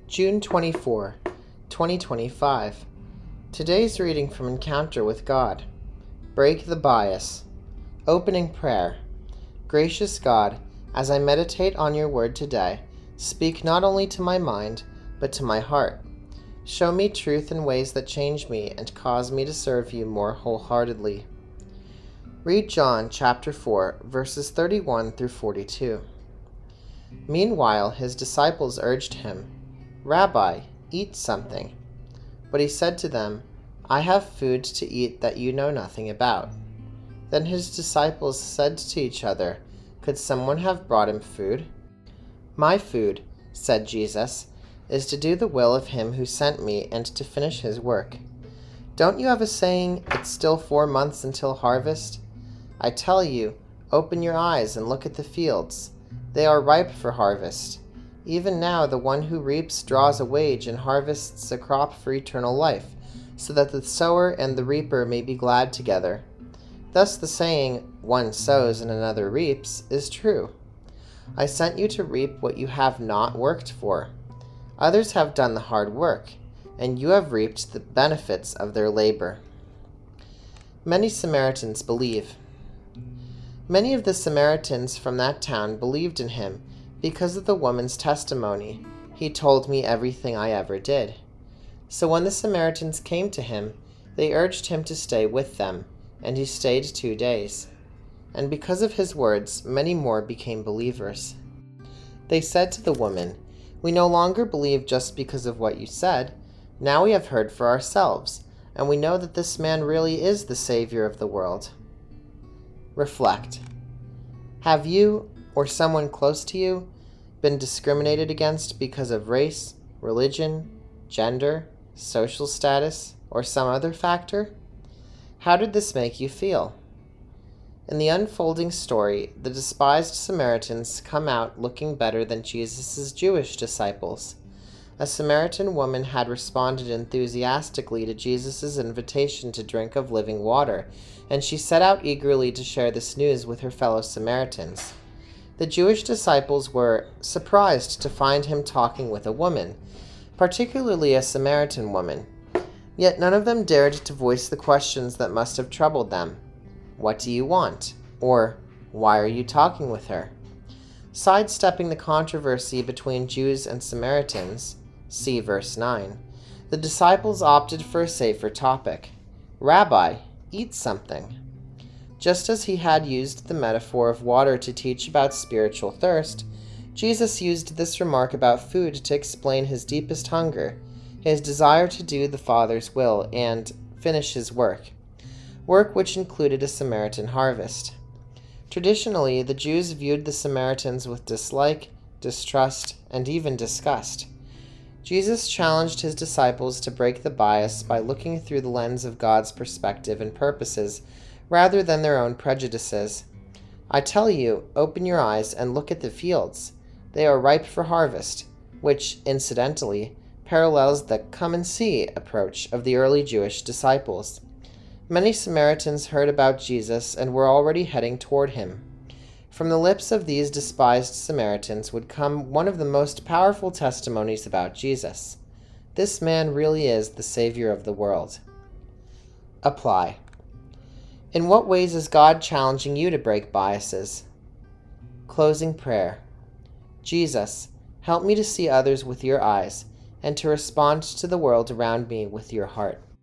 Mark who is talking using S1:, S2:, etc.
S1: June 24, 2025. Today's reading from Encounter with God. Break the Bias. Opening Prayer. Gracious God, as I meditate on your word today, speak not only to my mind, but to my heart. Show me truth in ways that change me and cause me to serve you more wholeheartedly. Read John chapter 4, verses 31 through 42. Meanwhile, his disciples urged him, "Rabbi, eat something." But he said to them, "I have food to eat that you know nothing about." Then his disciples said to each other, "Could someone have brought him food?" "My food," said Jesus, "is to do the will of him who sent me and to finish his work. Don't you have a saying, 'It's still 4 months until harvest'? I tell you, open your eyes and look at the fields. They are ripe for harvest. Even now the one who reaps draws a wage and harvests a crop for eternal life, so that the sower and the reaper may be glad together. Thus the saying, 'One sows and another reaps,' is true. I sent you to reap what you have not worked for. Others have done the hard work, and you have reaped the benefits of their labor." Many Samaritans believe. Many of the Samaritans from that town believed in him because of the woman's testimony. "He told me everything I ever did." So when the Samaritans came to him, they urged him to stay with them, and he stayed 2 days. And because of his words, many more became believers. They said to the woman, "We no longer believe just because of what you said. Now we have heard for ourselves, and we know that this man really is the Savior of the world." Reflect. Have you, or someone close to you, been discriminated against because of race, religion, gender, social status, or some other factor? How did this make you feel? In the unfolding story, the despised Samaritans come out looking better than Jesus' Jewish disciples. A Samaritan woman had responded enthusiastically to Jesus' invitation to drink of living water, and she set out eagerly to share this news with her fellow Samaritans. The Jewish disciples were surprised to find him talking with a woman, particularly a Samaritan woman. Yet none of them dared to voice the questions that must have troubled them. "What do you want?" Or, "Why are you talking with her?" Sidestepping the controversy between Jews and Samaritans, see verse 9, the disciples opted for a safer topic. "Rabbi, eat something." Just as he had used the metaphor of water to teach about spiritual thirst, Jesus used this remark about food to explain his deepest hunger, his desire to do the Father's will and finish his work which included a Samaritan harvest. Traditionally, the Jews viewed the Samaritans with dislike, distrust, and even disgust. Jesus challenged his disciples to break the bias by looking through the lens of God's perspective and purposes, rather than their own prejudices. "I tell you, open your eyes and look at the fields. They are ripe for harvest," which, incidentally, parallels the "come and see" approach of the early Jewish disciples. Many Samaritans heard about Jesus and were already heading toward him. From the lips of these despised Samaritans would come one of the most powerful testimonies about Jesus. This man really is the Savior of the world. Apply. In what ways is God challenging you to break biases? Closing prayer. Jesus, help me to see others with your eyes and to respond to the world around me with your heart.